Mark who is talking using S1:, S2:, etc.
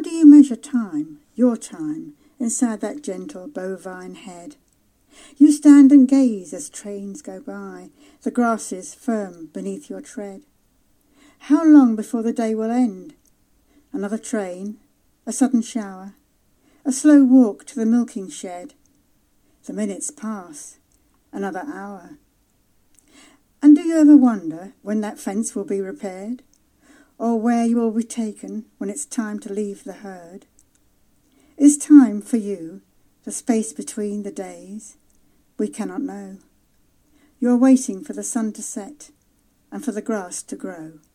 S1: do you measure time, your time, inside that gentle bovine head? You stand and gaze as trains go by, the grasses firm beneath your tread. How long before the day will end? Another train, a sudden shower, a slow walk to the milking shed. The minutes pass, another hour. And do you ever wonder when that fence will be repaired? Or where you will be taken when it's time to leave the herd? Is time for you the space between the days? We cannot know. You are waiting for the sun to set and for the grass to grow.